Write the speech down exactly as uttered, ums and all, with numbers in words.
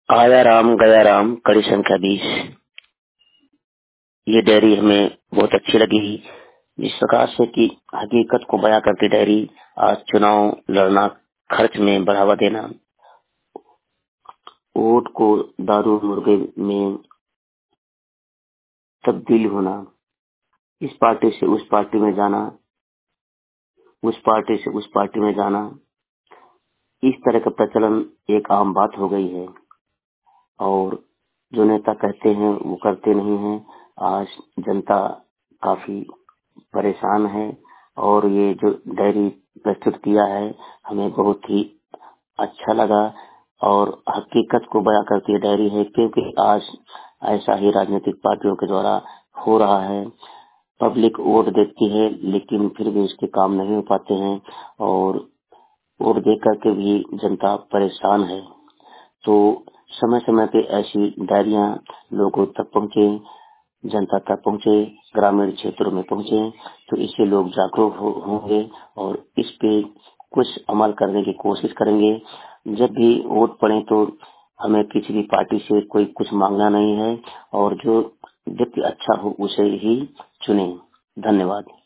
आया राम गया राम कड़ी संख्या बीस। ये डायरी हमें बहुत अच्छी लगी। जिस प्रकार से कि हकीकत को बयां करती डायरी, आज चुनाव लड़ना, खर्च में बढ़ावा देना, वोट को दारू मुर्गे में तब्दील होना, इस पार्टी से उस पार्टी में जाना, उस पार्टी से उस पार्टी में जाना, इस तरह का प्रचलन एक आम बात हो गई है। और जो नेता कहते हैं वो करते नहीं हैं। आज जनता काफी परेशान है और ये जो डायरी प्रस्तुत किया है हमें बहुत ही अच्छा लगा और हकीकत को बयां करती है डायरी है, क्योंकि आज ऐसा ही राजनीतिक पार्टियों के द्वारा हो रहा है। पब्लिक वोट देती है लेकिन फिर भी उसके काम नहीं हो पाते हैं और वोट दे करके भी जनता परेशान है। तो समय समय पे ऐसी डायरियां लोगों तक पहुंचे, जनता तक पहुंचे, ग्रामीण क्षेत्रों में पहुंचे, तो इससे लोग जागरूक हो, होंगे और इस पे कुछ अमल करने की कोशिश करेंगे। जब भी वोट पड़े तो हमें किसी भी पार्टी से कोई कुछ मांगना नहीं है और जो व्यक्ति अच्छा हो उसे ही चुने। धन्यवाद।